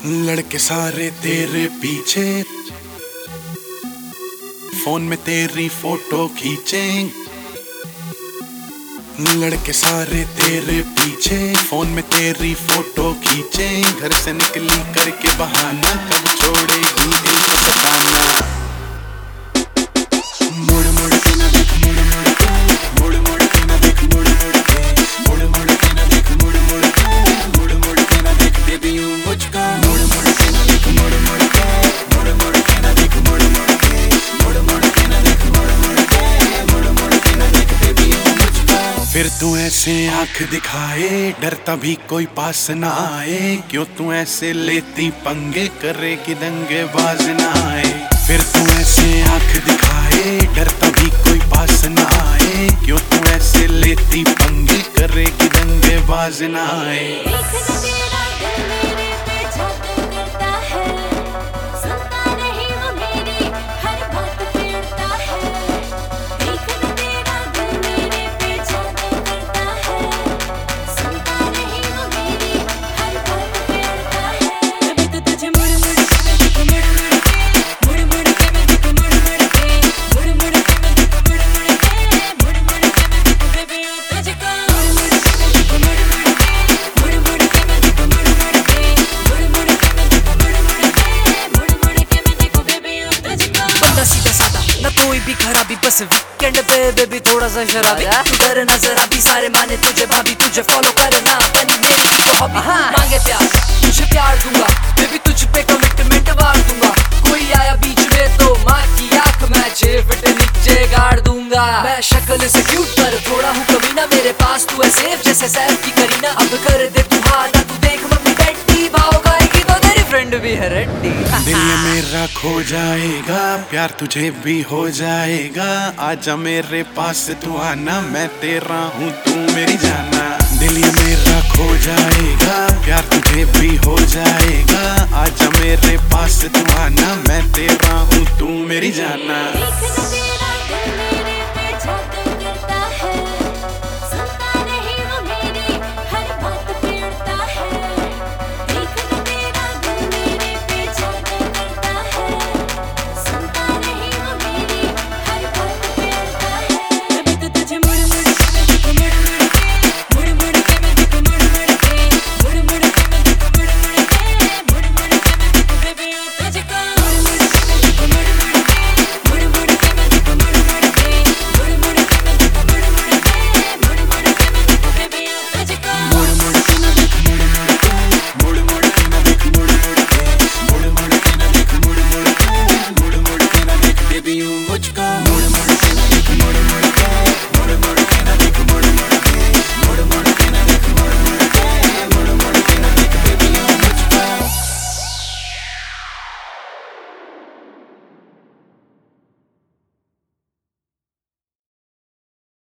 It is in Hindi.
लड़के सारे तेरे पीछे, फोन में तेरी फोटो खींचे। लड़के सारे तेरे पीछे, फोन में तेरी फोटो खींचे। घर से निकली करके बहाना, कब छोड़ेगी इनको सताना। मुड़ मुड़ के ना देख, मुड़ मुड़ के, मुड़ मुड़ के ना देख, मुड़ मुड़ के, मुड़ मुड़ के ना देख, मुड़ मुड़ के, मुड़ मुड़ के ना देख बेबी यू मुझको। मुड़ मुड़ के ना देख, मुड़ मुड़ के, मुड़ मुड़ के ना देख, मुड़ मुड़ के, मुड़ मुड़ के ना देख, मुड़ मुड़ के, मुड़ मुड़ के ना देख बेबी यू मुझको। फिर तू ऐसे आंख दिखाए, डरता भी कोई पास ना आए। क्यों तू ऐसे लेती पंगे, करे कि दंगे बाज ना आए। फिर तू ऐसे आंख दिखाए, डरता भी कोई पास ना आए। क्यों तू ऐसे लेती पंगे, करे कि दंगे बाज ना आए। कोई भी खराबी, बस वीकेंड पे बेबी थोड़ा सा शराबी। तू डर नजर आती, सारे माने तुझे भाभी। तुझे फॉलो करना बनी मेरी तो हॉबी। मांगे प्यार, तुझे प्यार दूंगा बेबी, तुझ पे कमिटमेंट वार दूंगा। कोई आया बीच में तो माँ की आंख मैं 6 फीट नीचे गाड़ दूंगा। मैं शक्ल से क्यूट पर थोड़ा हूँ कभी ना, मेरे पास तू है सेफ जैसे सैफ की करीना। अब कर दे तू हाँ ना, तू देख मम्मी बैठी भाव गाएगी तो तेरी फ्रेंड भी है रेडी। दिल ये मेरा खो जाएगा, प्यार तुझे भी हो जाएगा। आजा मेरे पास तू आना, मैं तेरा हूँ तू मेरी जाना। दिल ये मेरा खो जाएगा, प्यार तुझे भी हो जाएगा। आजा मेरे पास तू आना, मैं तेरा हूँ तू मेरी जाना।